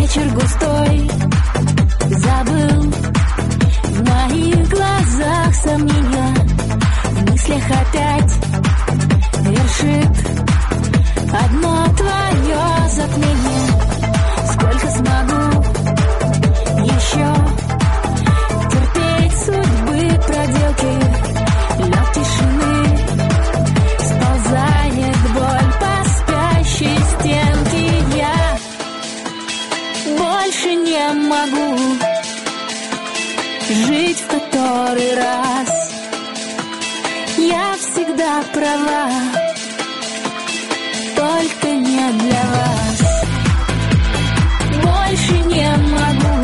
вечер густой, забыл в моих глазах сомнения, в мыслях опять вершит одно твое затмение. Сколько смогу еще терпеть судьбы проделки, лед тишины, сползает боль по спящей стенке. Я больше не могу жить в который раз. Я всегда права, только не для вас. Больше не могу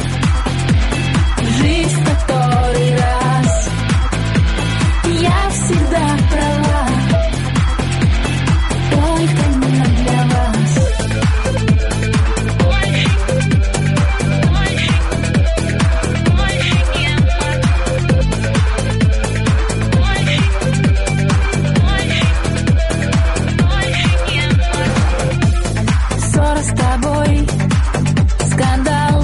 жить в который раз. Я всегда права, только не для вас. Ссора с тобой, скандал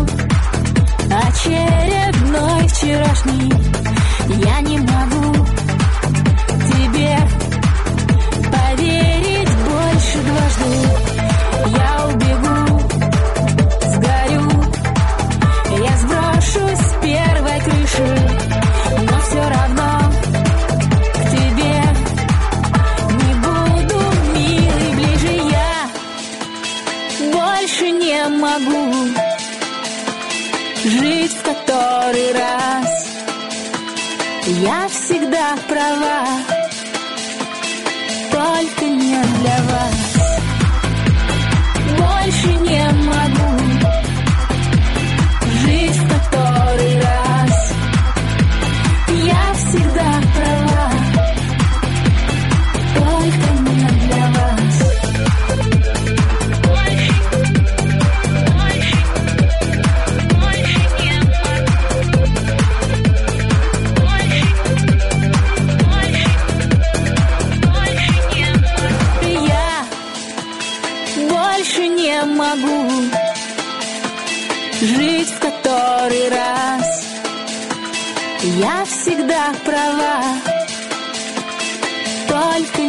очередной вчерашний. Я не могу тебе поверить больше дважды. Я убегу, сгорю, я сброшусь с первой крыши, но все равно к тебе не буду, милый, ближе. Я больше не могу жить в который раз. Я всегда права, только не для вас. Больше не могу жить в который раз. Я всегда права, только не для вас. Больше не могу жить в который раз. Я всегда права, только